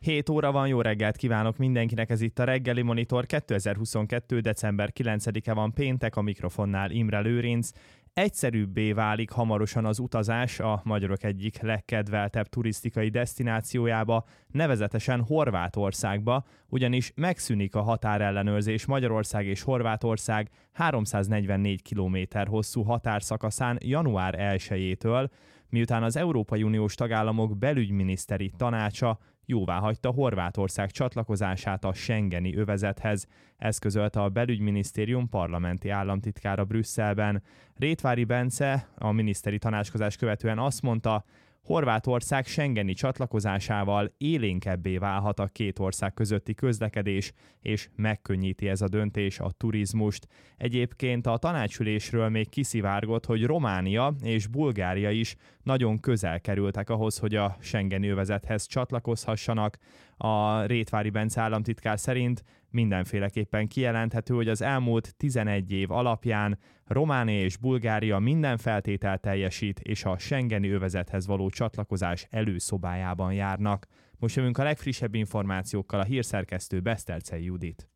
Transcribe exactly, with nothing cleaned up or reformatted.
hét óra van, jó reggelt kívánok mindenkinek, ez itt a Reggeli Monitor, kétezer-huszonkettő. december kilencedike van, péntek, a mikrofonnál Imre Lőrinc. Egyszerűbbé válik hamarosan az utazás a magyarok egyik legkedveltebb turisztikai desztinációjába, nevezetesen Horvátországba, ugyanis megszűnik a határellenőrzés Magyarország és Horvátország háromszáznegyvennégy kilométer hosszú határszakaszán január elsejétől, miután az Európai Uniós tagállamok belügyminiszteri tanácsa jóváhagyta Horvátország csatlakozását a schengeni övezethez. Ezt közölte a belügyminisztérium parlamenti államtitkára Brüsszelben. Rétvári Bence a miniszteri tanácskozás követően azt mondta, Horvátország schengeni csatlakozásával élénkebbé válhat a két ország közötti közlekedés, és megkönnyíti ez a döntés a turizmust. Egyébként a tanácsülésről még kiszivárgott, hogy Románia és Bulgária is nagyon közel kerültek ahhoz, hogy a schengeni övezethez csatlakozhassanak. A Rétvári Bence államtitkár szerint mindenféleképpen kijelenthető, hogy az elmúlt tizenegy év alapján Románia és Bulgária minden feltételt teljesít, és a schengeni övezethez való csatlakozás előszobájában járnak. Most jövünk a legfrissebb információkkal, a hírszerkesztő Besztercei Judit.